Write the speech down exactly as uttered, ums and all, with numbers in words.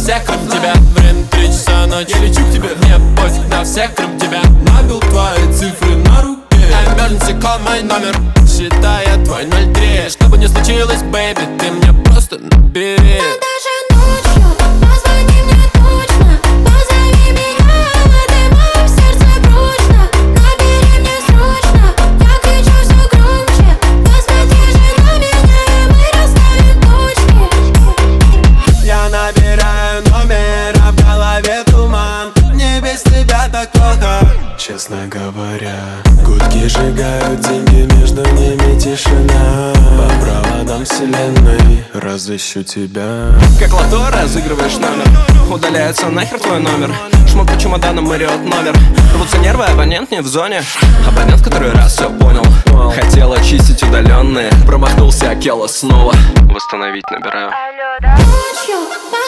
всех, кроме тебя. Время три часа ночи, я лечу к тебе. Мне пофиг на всех, кроме тебя. Набил твои цифры на руке. Emergency call мой номер, считая твой ноль три. Что бы ни случилось, бэйби, ты мне просто набери. Честно говоря, гудки сжигают деньги, между ними тишина. По проводам вселенной разыщу тебя. Как лото разыгрываешь номер, удаляется нахер твой номер. Шмот по чемоданам, Мариот номер. Рвутся нервы, абонент не в зоне. Абонент, который раз все понял. Хотел очистить удаленные, промахнулся, Акела снова. Восстановить набираю. Ночью